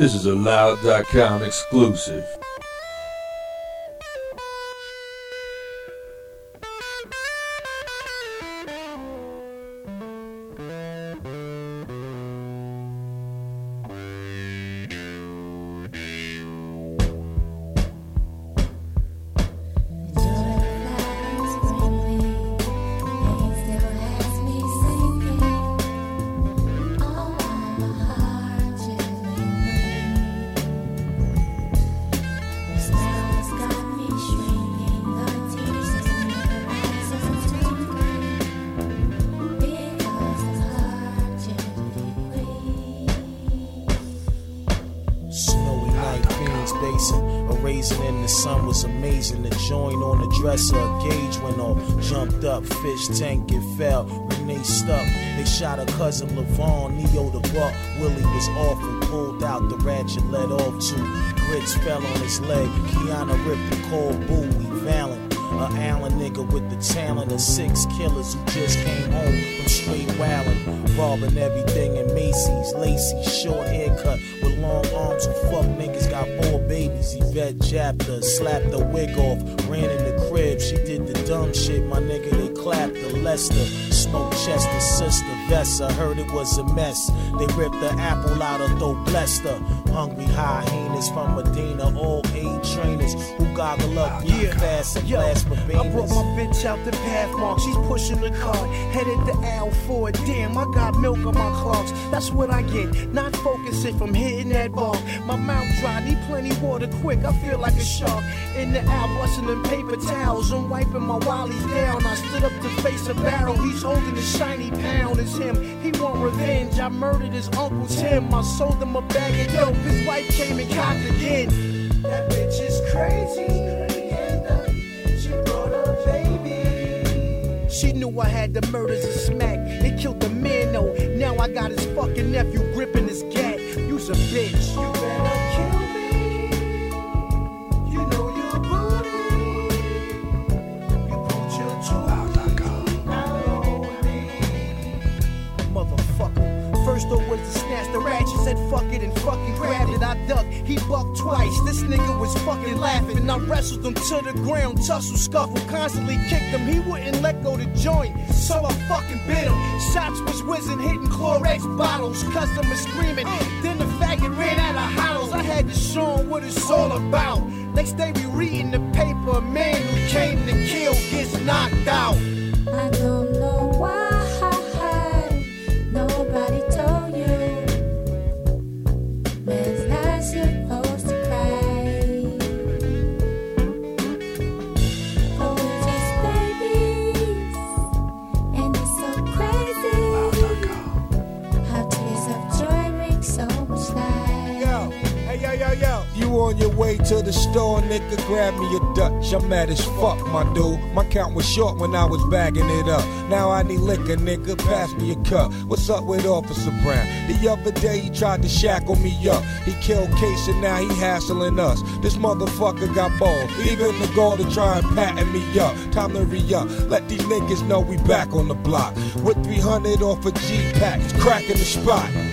This is a Loud.com exclusive. A raisin in the sun was amazing. The joint on the dresser, a gauge went on. Jumped up, fish tank, it fell. Renee stuck. They shot her cousin Levon, Neo the buck. Willie was awful, pulled out the ratchet, let off two. Grits fell on his leg. Kiana ripped the cold buoy, Valen. A Allen nigga with the talent of 6 killers who just came home from straight wildin'. Robbing everything in Macy's, lacy, short haircut with long arms who fuck niggas, got 4 babies. Yvette jabbed her, slapped the wig off, ran in the crib. She did the dumb shit, my nigga, they clapped her. Lester, smoked Chester's sister, Vessa, heard it was a mess. They ripped the apple out her throat, blessed her. Hungry hyenas from Medina, all 8 trainers who goggle up real fast and blast for beans. I brought my bitch out the Pathmark, she's pushing the cart, headed to Al Ford. Damn, I got milk on my clogs, that's what I get, not focusing from hitting that ball. My mouth dry, need plenty water quick, I feel like a shark. In the Al, busting them paper towels, I'm wiping my wallies down. I stood up to face a barrel, he's holding a shiny pound. It's him, he want revenge, I murdered his Uncle Tim. I sold him a bag of dope, his wife came and copped again. That bitch is crazy. She knew I had the murders of smack. They killed the man though. Now I got his fucking nephew gripping his gat. You's a bitch. You better kill me. You know you're booty. You put your tools out on me. Motherfucker. First though was to snatch the ratchet, said fuck it and fucking grabbed it. I ducked, he bucked twice. This nigga was fucking laughing. And I wrestled him to the ground, tussle, scuffle, constantly kicked him. He wouldn't let go the joint, so I fucking bit him. Shots was whizzing, hitting Clorox bottles. Customers screaming, then the faggot ran out of hollows. I had to show him what it's all about. Next day we reading the paper, a man who came to kill gets knocked out. I don't know why nobody told you man's not supposed to cry. Oh, we're just babies, and it's so crazy how tears of joy bring so much light. Yo, hey, yo. You on your way to the store, nigga, grab me a Dutch. I'm mad as fuck, my dude. My count was short when I was bagging it up. Now I need liquor, nigga, pass me a cup. What's up with Officer Brown? The other day he tried to shackle me up. He killed Case and now he hassling us. This motherfucker got balls. Even the goal to try and pattern me up. Time to re-up. Let these niggas know we back on the block. With 300 off a G-Pack, it's cracking the spot.